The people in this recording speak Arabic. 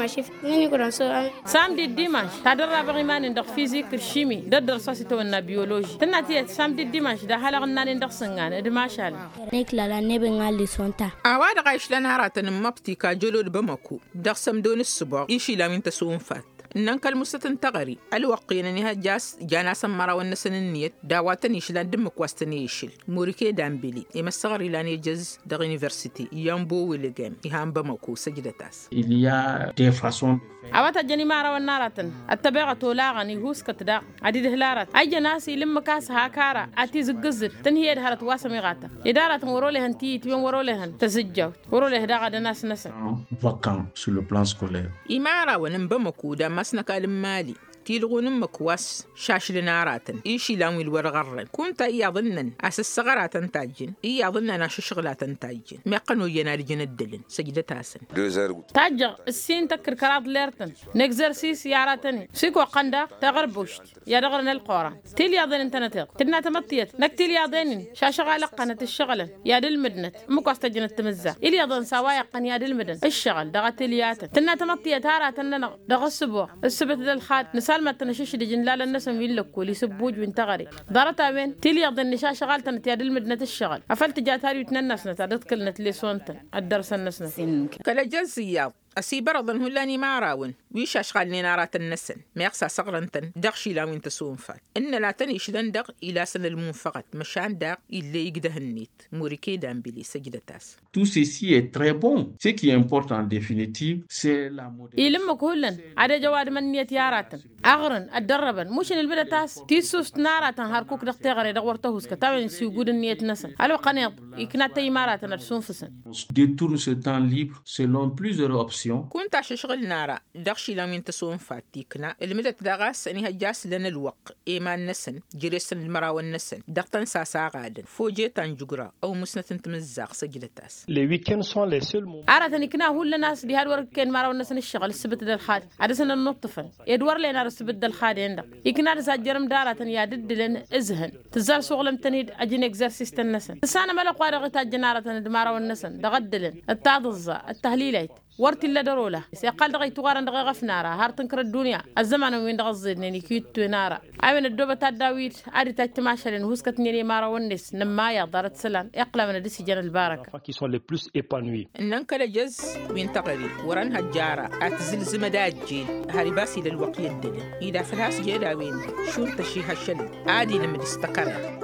ماشي نني كنا سو سامدي ديماش تدرب غيمان ندخ فيزيك الشيمي ددر ساسيتو النا بيولوجي تناتي سامدي ديماش ده حلقة ناني ندخ سنغان دماشال نيكلا لا نبي نالي سونتا أواد غايش لنا راتن مبتي كجلود بمكو دخسم دون السبوع إيشي لا من تسون فات إنك المستن تغري الوقين إنها جانا سمرا والنسن النيت دعواتني شلان دمك واستنيشل موريكي دامبلي إما الصغري لاني جز دا يونيفرسيتي يامبو ويلجام يهام بمكو سجدتاس. Il y a des façons. أوات الجني مارا والناراتن التبغة تولاغني هوس كتدا عديد هلارات أي جناسي لما كاس هاكارا أتيز الجزر تنهي هرت واسمي غاتا إدارة ورولهن تيت يوم ورولهن تسجّوت وروله دا غدا ناس نسن. Vacant sur le plan scolaire. إمارا ونبمكو دا مسنا كالم مالي تيلغون مكواس شاش لناراتن إيشي لانوي الورغرن كنت إيا ظنن أساس صغرات تاجن إيا ظنن أش شغلات تاجن ما قنو ينار جندلن سجدة تاسن تاجر السين تكر كراد ليرتن نكزرسيس ياراتني سيكو قندا تغربوشت يا دغرن القورة تيل يا ظن انت نتيق تنا تمطيت نكتيل يا ظنين شاشغال قنة الشغل يا دل مدنت مكواس تجنت تمزة إلي يا ظن سوايا قن يا دل مدن الشغل دغتيليات تنا تمطيت هاراتن دغ السبوع السبت للخات سالمة تنشش دي جنلال الناس ويلك ولي سبوج وينتغري دارتها وين تيلي يضن نشا شغال تنتياد المدنة الشغل أفلت جات هاري وتننسنا تعدد كلنا تلي سونتن الدرس النسنا كلا جزيات أسيبر ظن هلاني ما راون ويش أشغال نارات النسن ما يقصى صغرنتن دغشي لا وين تسون فات إن لا تنيش دندغ إلى سن المنفقت مشان داق اللي يقده النيت موريكي دامبلي سجدتاس. Tout ceci est très bon. Ce qui importe en définitive, c'est la modernité. يلمك هلن على جواد من نيت ياراتن أغرن الدربن مشن البلتاس تيسوس ناراتن هاركوك دختيغري دغورتهوس كتاوين سيوجود النيت نسن ألو قنيط يكنا تيماراتن السون فسن. Détourne ce temps libre selon plusieurs options. كنت شغل نارا دغشي لا وين تسون فاتيكنا المدة دغاس أني هجاس لنا الوق إيمان نسن جريسن المرا والنسن دغتن ساسا غادن فوجيتان جغرا أو مسنة تمزاق سجلتاس. Les week-ends sont les seuls moments. أردت كنا هو الناس دي هالورك كان مرا والنسن الشغل السبت الخاد عدسنا النطفن يدور لنا السبت الخاد عندك يكنا رزاج جرم دارة يا دد لنا إزهن تزار شغل تنيد أجن إكزرسيس النسن السنة ملك وارغة جنارة دمارة والنسن دغدلن التعضزة التهليلات ورتي لا دروله سيقال دغي توغارن دغي غفنارا هار تنكر الدنيا الزمان وين دغزيني كيت نارا ايون الدوبه تاع داويد ادي تاع تماشلن هوسكتني مارا ونس نمايا دارت سلان اقلا من دسي جن البركه qui sont les plus épanouis. إنك لجز وين تغري وران هجارة أتزلزم داجيل هاري باسي للوقي الدنيا إذا فلاس جيدا وين شو تشي هالشل عادي لما تستقر.